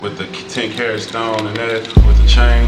With the 10-carat stone and that, with the chain.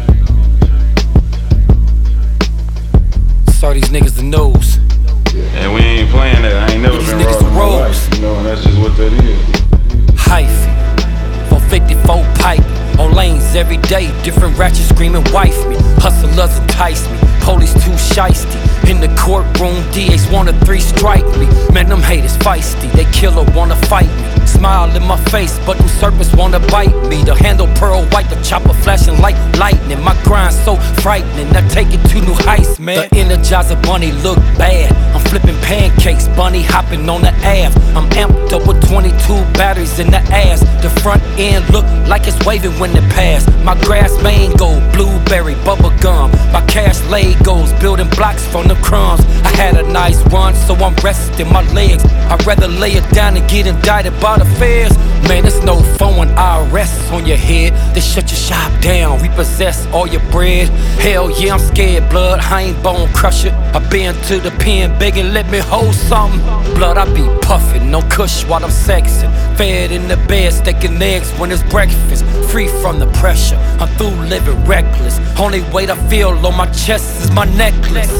Saw these niggas the nose. And we ain't playing that. I ain't never been robbed in my life, you know, and that's just what that is. Hyphy, 454 pipe, on lanes every day, different ratchets screaming wife me. Hustlers entice me, police too shiesty. In the courtroom, DAs wanna 3-strike me. Man, them haters feisty, they killer wanna fight me. Smile in my face, but them serpents wanna bite me. The handle pearl white, the chopper flashing like lightning. My grind so frightening, I take it to new heights, man. The Energizer bunny look bad, I'm flipping pancakes, bunny hopping on the ass. I'm amped up with 22 batteries in the ass. The front end look like it's waving when it pass. My grass mango, blueberry, bubble gum. My cash Legos, building blocks from the crumbs. I had a nice run, so I'm resting my legs. I'd rather lay it down and get indicted by the feds. Man, there's no phone IRS on your head. They shut your shop down, repossess all your bread. Hell yeah, I'm scared, blood, I ain't bone crusher. I been to the pen begging, let me hold something. Blood, I be puffin', no kush while I'm sexing. Fed in the bed, steaking eggs when it's breakfast. Free from the pressure, I'm through living reckless. Only weight I feel on my chest is my necklace.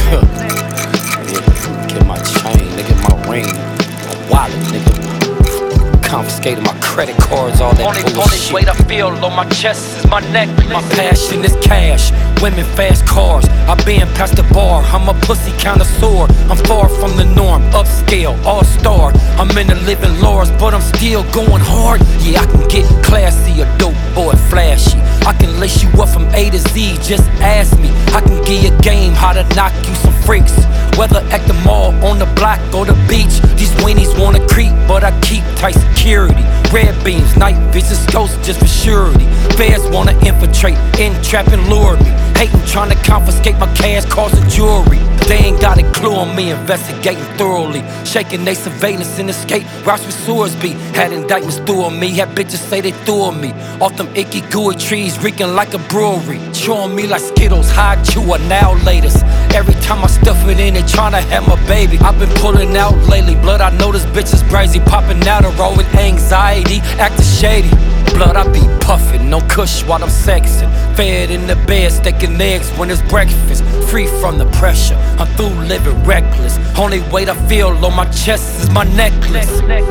Get my chain, nigga, my ring, my wallet, nigga. Confiscated my credit cards, all that bullshit. Only weight I feel on my chest is my necklace. My passion is cash, women, fast cars. I been past the bar, I'm a pussy connoisseur. I'm far from the norm, upscale, all-star. I'm in the living lures, but I'm still going hard. Yeah, I can get classy, a dope boy, flashy. I can lace you up from A to Z, just ask me. I can give you a game, how to knock you some freaks. Whether at the mall, on the block, or the beach. These weenies wanna creep, but I keep tight security. Red beams, night vision scopes just for surety. Feds wanna infiltrate, entrap and lure me. Hating, trying to confiscate my cash, cars and jewelry. They ain't got a clue on me, investigating thoroughly. Shaking they surveillance and escape routes with swords be. Had indictments through on me, had bitches say they threw on me. Off them icky gooey trees, reeking like a brewery. Chewing me like Skittles, high chewer now latest. Every time I stuff it in, they tryna have my baby. I've been pulling out lately, blood, I know this bitch is crazy. Popping out a roll with anxiety, acting shady. Blood, I be puffin', no kush while I'm sexing. Fed in the bed, steaking eggs when it's breakfast. Free from the pressure, I'm through living reckless. Only weight I feel on my chest is my necklace.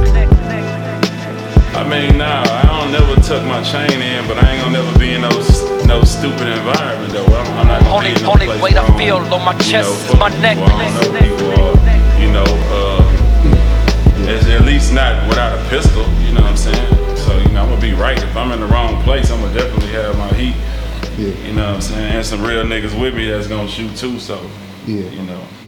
I mean, nah, I don't never tuck my chain in, but I ain't gonna never be in no stupid environment though. I'm not gonna be in no only place weight I feel on my chest is my necklace. I don't know people at least not without a pistol, you know what I'm saying? So, you know, I'm gonna be right. If I'm in the wrong place, I'm gonna definitely have my heat. Yeah. You know what I'm saying? And some real niggas with me that's gonna shoot too, so, you know.